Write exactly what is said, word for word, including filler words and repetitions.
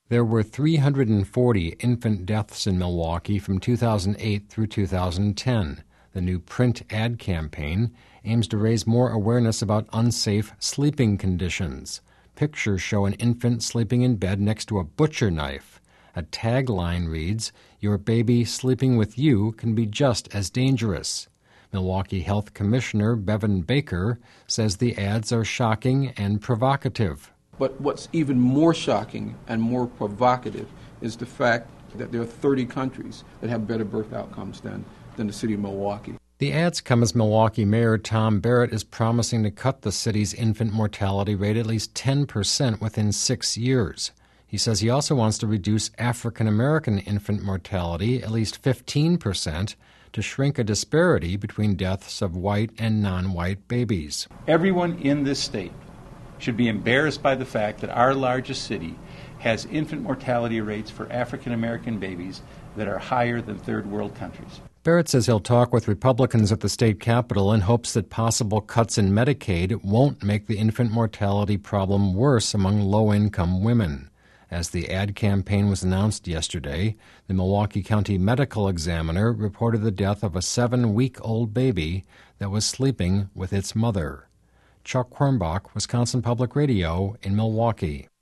There were three hundred forty infant deaths in Milwaukee from two thousand eight through two thousand ten. The new print ad campaign aims to raise more awareness about unsafe sleeping conditions. Pictures show an infant sleeping in bed next to a butcher knife. A tagline reads, "Your baby sleeping with you can be just as dangerous." Milwaukee Health Commissioner Bevan Baker says the ads are shocking and provocative. But what's even more shocking and more provocative is the fact that there are thirty countries that have better birth outcomes than, than the city of Milwaukee. The ads come as Milwaukee Mayor Tom Barrett is promising to cut the city's infant mortality rate at least ten percent within six years. He says he also wants to reduce African American infant mortality at least fifteen percent to shrink a disparity between deaths of white and non-white babies. Everyone in this state should be embarrassed by the fact that our largest city has infant mortality rates for African American babies that are higher than third world countries. Barrett says he'll talk with Republicans at the state capitol in hopes that possible cuts in Medicaid won't make the infant mortality problem worse among low-income women. As the ad campaign was announced yesterday, the Milwaukee County Medical Examiner reported the death of a seven-week-old baby that was sleeping with its mother. Chuck Hornbach, Wisconsin Public Radio in Milwaukee.